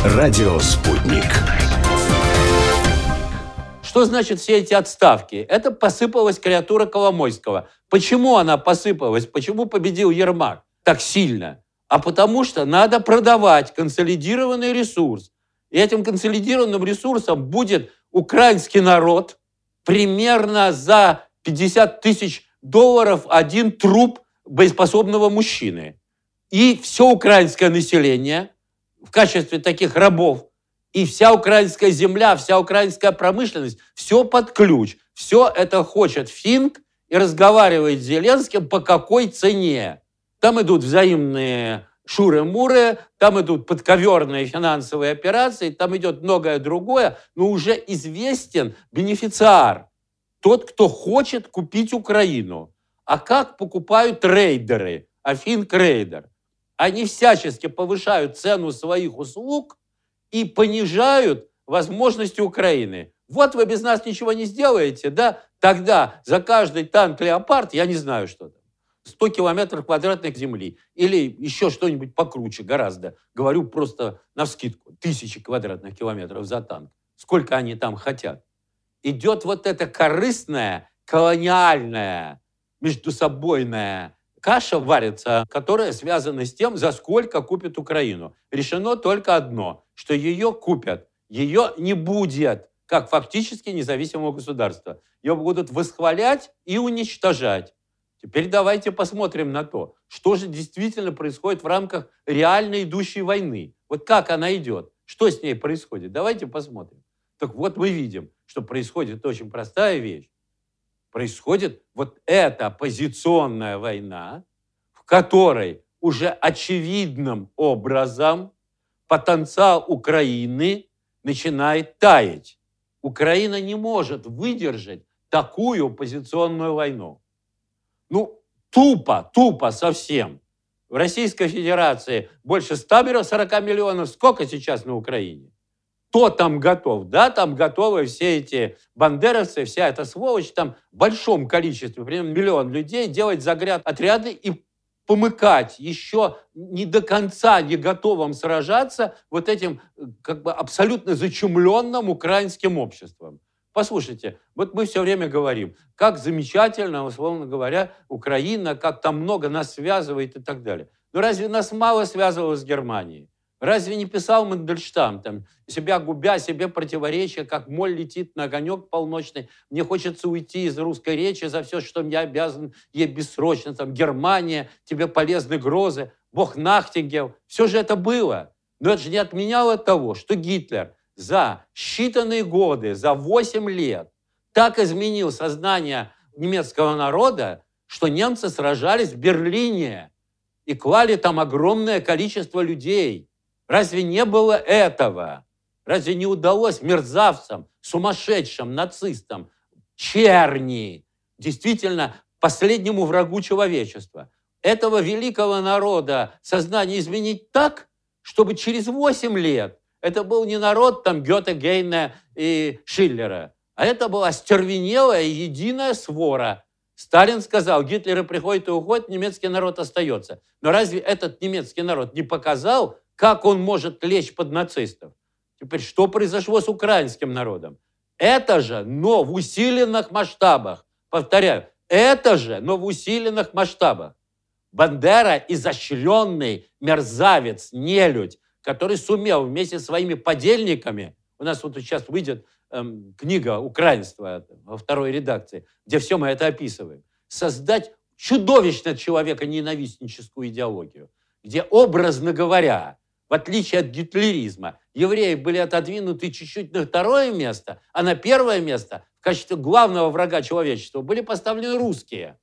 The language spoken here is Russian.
Радио «Спутник». Что значит все эти отставки? Это посыпалась креатура Коломойского. Почему она посыпалась? Почему победил Ермак так сильно? А потому что надо продавать консолидированный ресурс. И этим консолидированным ресурсом будет украинский народ. Примерно за 50 тысяч долларов один труп боеспособного мужчины. И все украинское население в качестве таких рабов, и вся украинская земля, вся украинская промышленность, все под ключ. Все это хочет Финк и разговаривает с Зеленским, по какой цене. Там идут взаимные шуры-муры, там идут подковерные финансовые операции, там идет многое другое, но уже известен бенефициар. Тот, кто хочет купить Украину. А как покупают рейдеры, Финк-рейдер? Они всячески повышают цену своих услуг и понижают возможности Украины. Вот вы без нас ничего не сделаете, да? Тогда за каждый танк «Леопард», я не знаю, что там, 100 километров квадратных земли или еще что-нибудь покруче гораздо. Говорю просто навскидку. 1000 квадратных километров за танк. Сколько они там хотят. Идет вот эта корыстная, колониальная, междусобойная каша варится, которая связана с тем, за сколько купит Украину. Решено только одно, что ее купят. Ее не будет, как фактически независимого государства. Ее будут восхвалять и уничтожать. Теперь давайте посмотрим на то, что же действительно происходит в рамках реально идущей войны. Вот как она идет, что с ней происходит. Давайте посмотрим. Так вот мы видим, что происходит очень простая вещь. Происходит вот эта позиционная война, в которой уже очевидным образом потенциал Украины начинает таять. Украина не может выдержать такую позиционную войну. Тупо совсем. В Российской Федерации больше 140 миллионов. Сколько сейчас на Украине? Кто там готов? Да, там готовы все эти бандеровцы, вся эта сволочь, там в большом количестве, примерно 1 миллион людей, делать отряды и помыкать еще не до конца не готовым сражаться вот этим абсолютно зачумленным украинским обществом. Послушайте, вот мы все время говорим, как замечательно, условно говоря, Украина, как там много нас связывает и так далее. Но разве нас мало связывало с Германией? Разве не писал Мандельштам, там, себя губя, себе противоречия, как моль летит на огонек полночный, мне хочется уйти из русской речи за все, что я обязан ей бессрочно, там, Германия, тебе полезны грозы, бог Нахтингел, все же это было. Но это же не отменяло того, что Гитлер за считанные годы, за 8 лет, так изменил сознание немецкого народа, что немцы сражались в Берлине и клали там огромное количество людей. Разве не было этого? Разве не удалось мерзавцам, сумасшедшим, нацистам, черни, действительно последнему врагу человечества, этого великого народа сознание изменить так, чтобы через 8 лет это был не народ там Гёте, Гейне и Шиллера, а это была остервенелая единая свора. Сталин сказал, Гитлер приходит и уходит, немецкий народ остается. Но разве этот немецкий народ не показал, как он может лечь под нацистов? Теперь, что произошло с украинским народом? Это же, но в усиленных масштабах. Повторяю, это же, но в усиленных масштабах. Бандера – изощренный мерзавец, нелюдь, который сумел вместе со своими подельниками, у нас вот сейчас выйдет книга «Украинство» во 2-й редакции, где все мы это описываем, создать чудовищно человеконенавистническую идеологию, где, образно говоря, в отличие от гитлеризма, евреи были отодвинуты чуть-чуть на 2-е место, а на 1-е место в качестве главного врага человечества были поставлены русские.